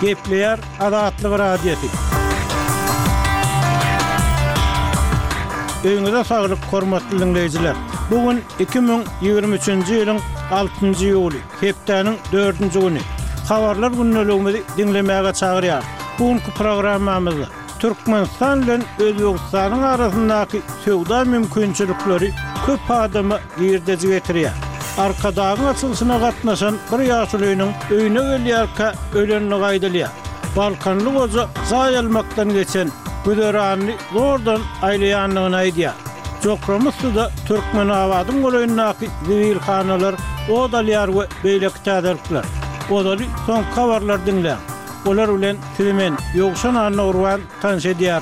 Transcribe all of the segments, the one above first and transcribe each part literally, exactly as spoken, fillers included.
Kepleyer Adatlyk radiosi. Öňüňizde saglyk, hormatly dinleýijiler. Bugün iki bin ýygrimi üçinji ýylyň altynjy ýuly, hepdeniň dördünji güni. Habarlar günneligimizi dinlemäge çagyrýar. Bugünkü programmamyzda Türkmenistan bilen Özbegistanyň arasyndaky söwda mümkinçilikleri köp adamy girdejik getirýär. Arkadagyň açylyşyna gatnaşan bir ýaşulynyň öýüne gelýärkä ölenini gaýdalýar. Balkanly goza zaýalmakdan geçen Güderany zordan aýlaýanlygyny aýdýar. Jokramusda Türkmen awadyň goýundaky zivil hanalar odalyar we beýleki täderlikler. Odaly son habarlar dinlä. Olar bilen Filmen ýogşan anawrwan tanış edýär.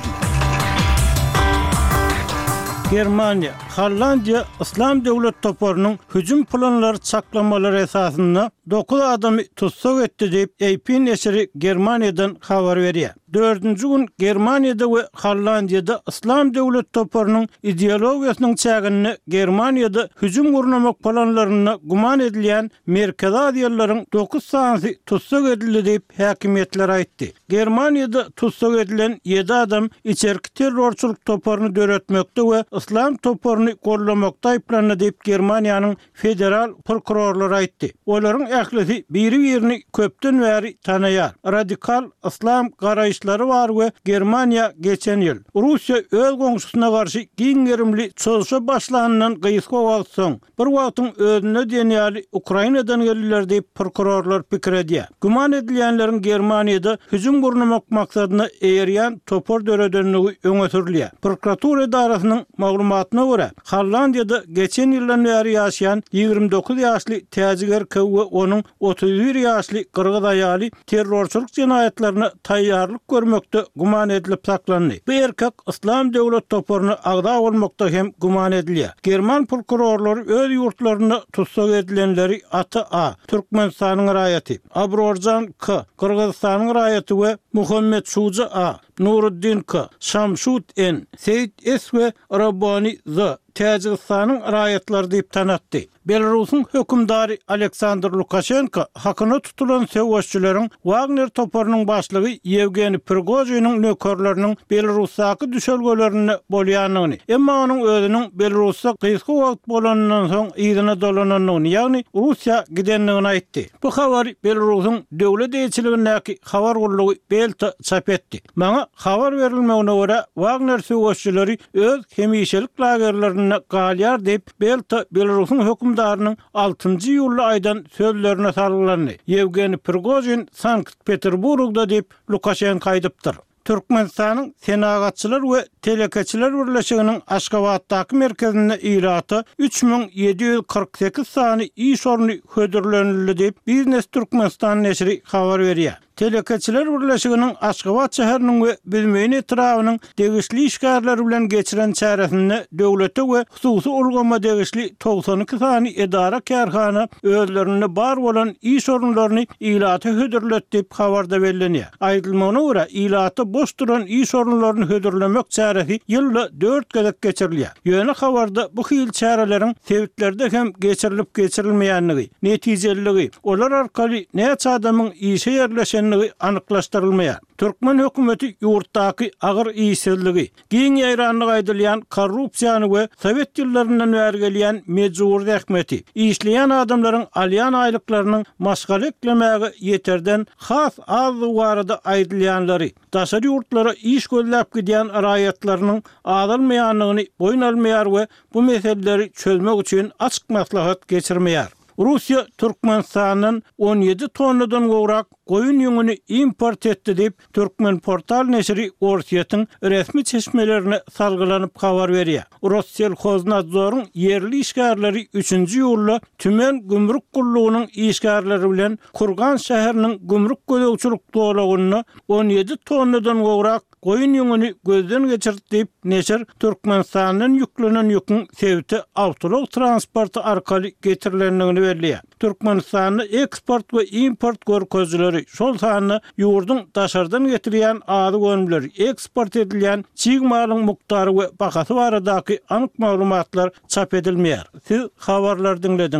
Germaniýa, Hollandiýa İslam döwlet toparynyň hüjüm planlary çaklamalary esasynda dokuz adamy tutsak etdi diýip A P neşri Germaniýadan habar berýär. Dördünji gün Germaniýada we Hollandiýada İslam döwlet toparynyň ideologiýasynyň çägini Germaniýada hüjüm gurnamak planlaryna guman edilýän Merkezi Aziýalylaryň dokuz sanaty tutsak edildi diýip häkimetler aýtdy. Germaniýada tutsak edilen ýedi adam içerki terrorçuluk toparyny döretmekde we İslam toparyny gollamakda aýplandy diýip Germaniýanyň federal prokurorlary aýtdy. Olaryň ählisi biri-birini köpden bäri tanaýar. Radikal İslam garaýşlary bar we Germaniýa geçen ýyl Russiýa öz goňşusyna garşy giňerimli çolşa başlanýan gyýyska wagt soň bir wagtyň özüne denýäli Ukrainadan gelýär diýip prokurorlar pikir edýär. Guman edilýänleriň Germaniýada hüjüm gurnamak maksadyna eýerýän topar döredenligi öňe sürilýär. Prokuratura idarasynyň maglumatyna görä, Hollandiýada geçen ýyldan bäri ýaşaýan ýygrimi dokuz ýaşly täjiger köw we onuň otuz bir ýaşly gyrgyz aýaly terrorçuluk jinaýatlaryna taýýarlyk görmekde guman edilip saklandy. Bu erkek İslam döwlet toparyny agda bolmakda hem guman edilýär. German prokurorlary öz ýurtlaryna tutsak edilenleri Aty A, Türkmenistanyň raýaty, Abrorjan K, Kyrgyzstanyň raýaty we Muhammed Şuja A, Nuruddin K, Şamşut N, Seyit S we Rabbani Z Täjikistanyň raýatlary diýip tanatdy. Belarusyň hökümdary Aleksandr Lukashenko hakyna tutulan söwüşçüleriň Wagner toparynyň başlygy Yevgeni Prigozhinyň nökerleriniň Belarusdaky düşelgelerini bolýanyny, emma onuň özüniň Belarusda gyýyska wagt bolanyndan soň ýygyna dolananyny, ýagny Russiýa gidenligini aýtdy. Bu habar Belarusyň döwlet elçiligindäki habar gurulugy Belta çap etdi. Maňa habar berilmegine görä Wagner söwüşçüleri öz hemişelik lagerlerini galýar diýip Belta Belarusyň hökümdarynyň altynjy ýuly aýdan sözlerine sarlandy. Yevgeni Prigozhin Sankt-Peterburgda diýip Lukashenko aýdypdyr. Türkmenistanyň senagatçylar we telekeçiler birleşiginiň Aşgabatdaky merkezine ýyraty üç bin ýedi ýüz kırk sekiz sany iş orny hödürlenildi diýip Biznes Türkmenistan neşri habar berýär. Telekeçiler birleşiginiň Aşgabat şäheriniň we Bizmeýin etrawynyň degişli işgärleri bilen geçiren çäresinde döwlete we hususy ulgama degişli doksan iki sany edara kärhana özlerini bar bolan iş orunlaryny ýylaty hödürletdi diýip habarda berilýär. Aýdylmagyna görä ýylaty boş duran iş orunlaryny hödürlemek çäresi ýylda dört gezek geçirilýär. Ýöne habarda bu hil çäreleriň sebitlerde hem geçirilip geçirilmeýänligi, netijeliligi, olar arkaly näçe adamyň işe ýerleşen anyklaşdyrylmaýar. Türkmen hökümeti ýurtdaky agyr ýyşsizligi, giň ýaýranlyk aýdylýan korrupsiýany we Sowet ýyllaryndan bäri gelýän mejbur ähmeti, işleýän adamlaryň alýan aýlyklarynyň maşgal eklemäge ýeterden has az barada aýdylýanlary, daşary ýurtlara iş gözläp gidýän raýatlarynyň adalmaýanlygyny boýun almaýar we bu meseleleri çözmek üçin açyk maslahat geçirmeýär. Russiýa Türkmenistanyň on ýedi tonnadan gowrak goýun ýüňini import etdi diýip Türkmen portal neşri Orsiýatyň resmi çeşmelerini salgylanyp habar berýär. Rosselshoznadzoryň yerli işgärleri üçünji ýylla tümen gümrük gullugynyň işgärleri bilen Kurgan şäheriniň gümrük gözegçilik dolagyny on ýedi tonnadan gowrak goýun ýüňini gözden geçirdi diýip neşir Türkmenistanyň ýüklenen ýükün sebäbi awtolog transporty arkaly getirilendigini berýär. Türkmenistanyň eksport we import görkezleri şol sany ýurdun daşardan getirýän ady gönümleri eksport edilýän çigmalyň muktary we bahasy baradaky anyk maglumatlar çap edilmeýär. Siz habarlar dinlediniz.